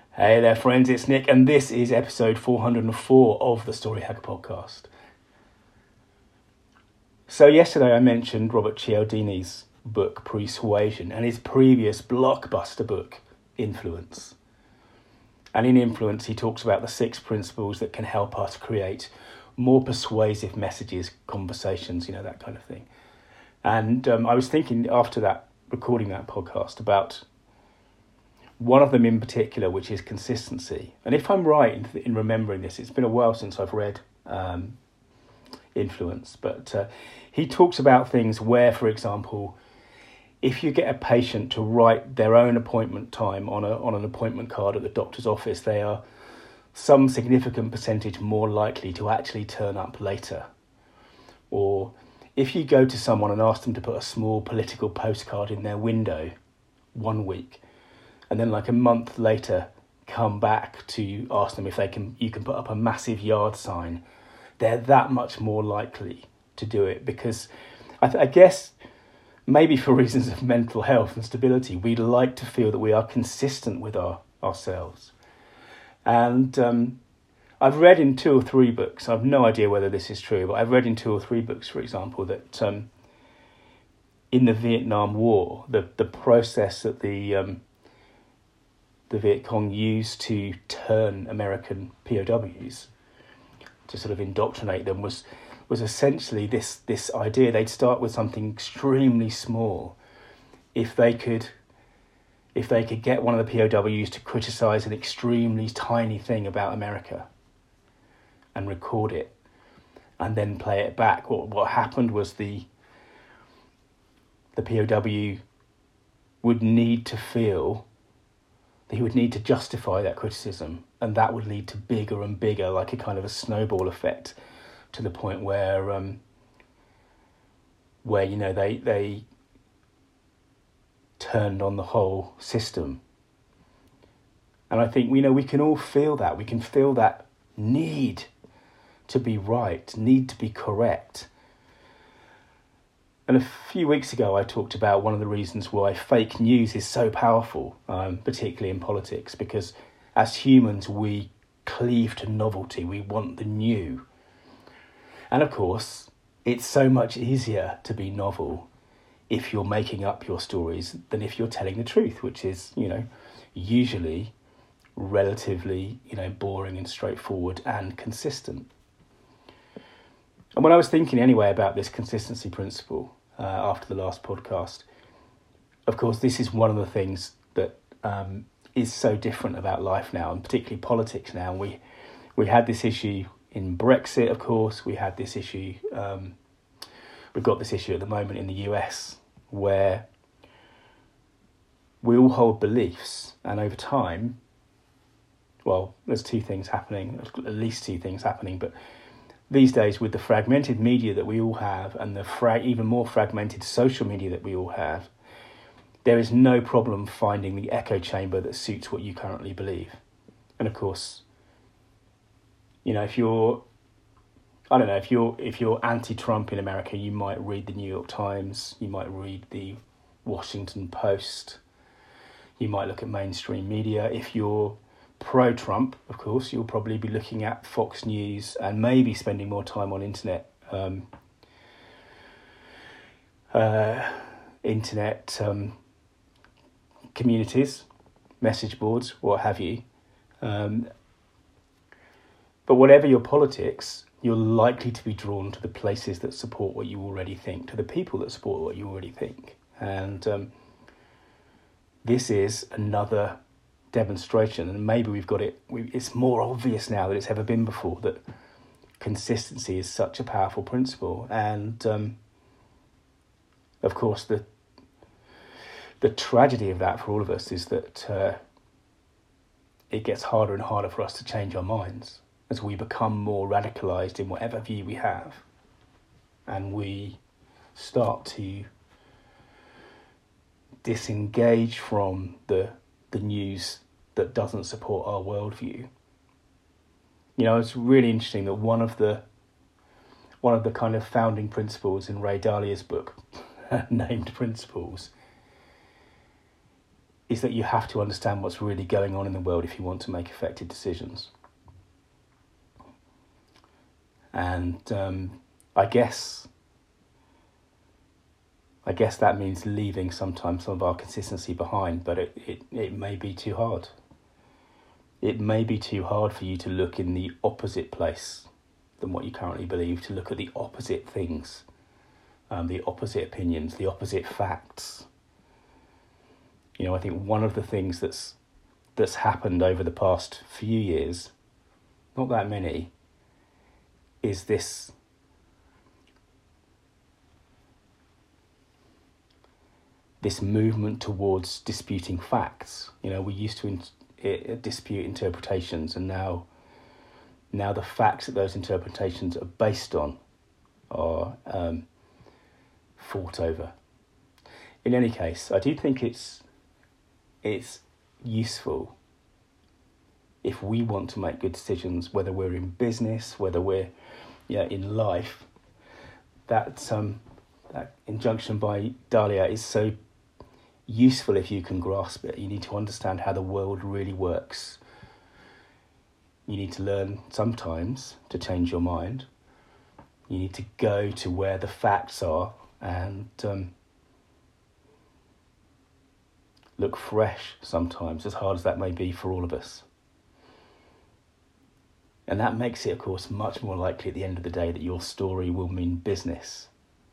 Hey there, friends, it's Nick, and this is episode 404 of the Story Hacker podcast. So yesterday I mentioned Robert Cialdini's book, Persuasion, and his previous blockbuster book, Influence. And in Influence, he talks about the 6 principles that can help us create more persuasive messages, conversations, that kind of thing. And I was thinking after that, recording that podcast, about one of them in particular, which is consistency. And if I'm right in remembering this, it's been a while since I've read Influence, but he talks about things where, for example, if you get a patient to write their own appointment time on an appointment card at the doctor's office, they are some significant percentage more likely to actually turn up later. Or if you go to someone and ask them to put a small political postcard in their window 1 week, and then like a month later come back to ask them if you can put up a massive yard sign, they're that much more likely to do it, because I guess maybe for reasons of mental health and stability, we'd like to feel that we are consistent with ourselves. And I've read in 2 or 3 books, I've no idea whether this is true, but I've read in 2 or 3 books, for example, that in the Vietnam War, the process that the Viet Cong used to turn American POWs, to sort of indoctrinate them, was essentially this idea. They'd start with something extremely small. If they could get one of the POWs to criticize an extremely tiny thing about America and record it and then play it back, what happened was the POW would need to feel he would need to justify that criticism, and that would lead to bigger and bigger, like a kind of a snowball effect, to the point where they turned on the whole system. And I think we can all feel that. We can feel that need to be right, need to be correct. And a few weeks ago, I talked about one of the reasons why fake news is so powerful, particularly in politics, because as humans, we cleave to novelty. We want the new. And of course, it's so much easier to be novel if you're making up your stories than if you're telling the truth, which is, usually relatively, boring and straightforward and consistent. And when I was thinking anyway about this consistency principle, after the last podcast, of course, this is one of the things that is so different about life now, and particularly politics now. We had this issue in Brexit, of course. We had this issue. We've got this issue at the moment in the US, where we all hold beliefs, and over time, well, there's 2 things happening, at least 2 things happening, but these days, with the fragmented media that we all have and the even more fragmented social media that we all have, there is no problem finding the echo chamber that suits what you currently believe. And of course, if you're anti-Trump in America, you might read the New York Times, you might read the Washington Post, you might look at mainstream media. If you're pro-Trump, of course, you'll probably be looking at Fox News and maybe spending more time on internet communities, message boards, what have you. But whatever your politics, you're likely to be drawn to the places that support what you already think, to the people that support what you already think. And this is another demonstration, and maybe we've got it. It's more obvious now than it's ever been before that consistency is such a powerful principle. And of course, the tragedy of that for all of us is that it gets harder and harder for us to change our minds as we become more radicalized in whatever view we have, and we start to disengage from the news that doesn't support our worldview. It's really interesting that one of the kind of founding principles in Ray Dalio's book, Named Principles, is that you have to understand what's really going on in the world if you want to make effective decisions. And I guess that means leaving sometimes some of our consistency behind, but it may be too hard. It may be too hard for you to look in the opposite place than what you currently believe, to look at the opposite things, the opposite opinions, the opposite facts. You know, I think one of the things that's happened over the past few years, not that many, is this movement towards disputing facts. You know, we used to dispute interpretations, and now the facts that those interpretations are based on are fought over. In any case, I do think it's useful, if we want to make good decisions, whether we're in business, whether we're in life, that injunction by Dahlia is so useful if you can grasp it. You need to understand how the world really works. You need to learn sometimes to change your mind. You need to go to where the facts are and look fresh sometimes, as hard as that may be for all of us. And that makes it, of course, much more likely at the end of the day that your story will mean business.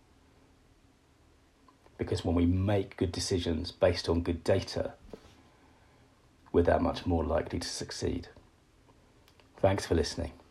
Because when we make good decisions based on good data, we're that much more likely to succeed. Thanks for listening.